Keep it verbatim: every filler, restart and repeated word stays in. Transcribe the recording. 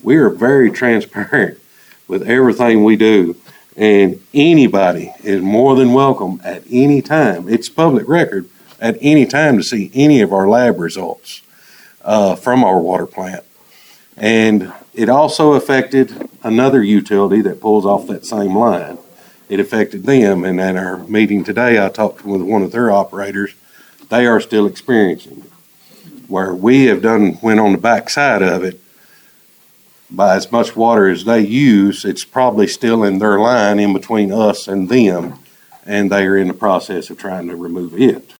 We are very transparent with everything we do, and anybody is more than welcome at any time. It's public record at any time to see any of our lab results uh, from our water plant. And it also affected another utility that pulls off that same line. It affected them, and at our meeting today, I talked with one of their operators. They are still experiencing it. Where we have done, went on the back side of it, by as much water as they use, it's probably still in their line in between us and them, and they are in the process of trying to remove it.